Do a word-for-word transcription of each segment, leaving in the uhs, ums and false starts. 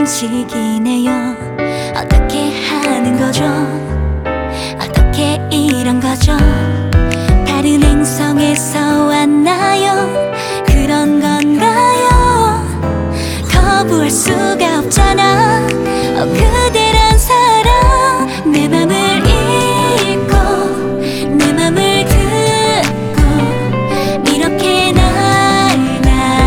식이네요. 어떻게 하는 거죠? 어떻게 이런 거죠? 다른 행성에서 왔나요? 그런 건가요? 거부할 수가 없잖아. 어, 그대란 사람 내 맘을 읽고 내 맘을 듣고 이렇게 날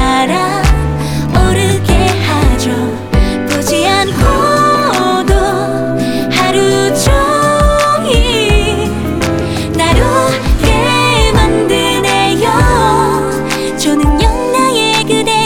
날아오르게 하죠. 보지 않고도 하루 종일 날 웃게 만드네요. 초능력 나의 그대.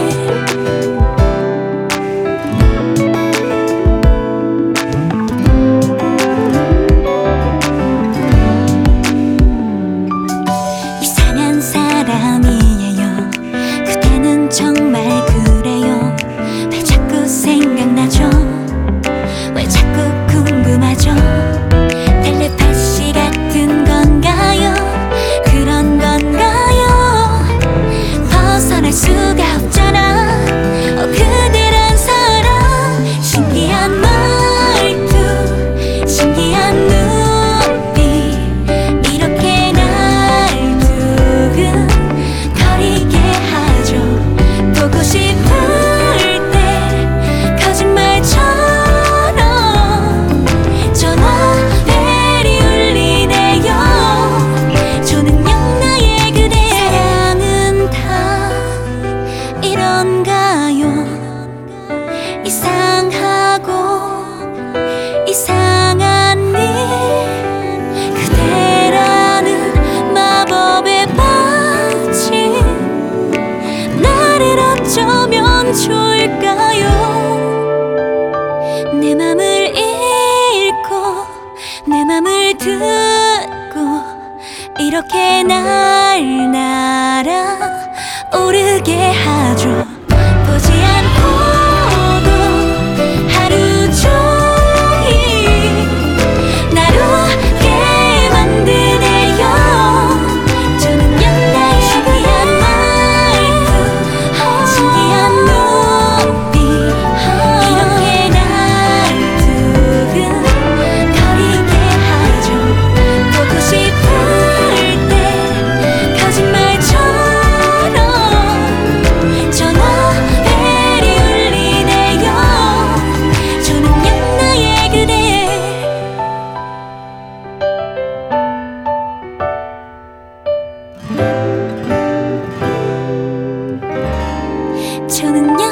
이상한 사람이에요. 그대는 정말 그래요. 왜 자꾸 생각나죠? 왜 자꾸 궁금하죠? 텔레파시 같은 건가요? 그런 건가요? 벗어날 수가 없잖아. 어, 그대란 사람 신기한 말투 신기한 눈빛 이렇게 날 두근거리게 하죠. 보고 싶을 때 거짓말처럼 전화벨이 울리네요. 초능력 나의 그대. 사랑은 다 이런가요? 이상하고 이상한 일 그대라는 마법에 빠진 나를 어쩌면 좋을까요? 내 맘을 읽고 내 맘을 듣고 이렇게 날 날아오르게 하죠. 보지 않고도 하루 종일 날 웃게 만드네요. 초능력 나의 신기한 말투 신기한 눈빛 이렇게 날 두근거리게 하죠. 보고 싶을 때 거짓말처럼 전화벨이 울리네요. 초능력 나의 그대. 초능력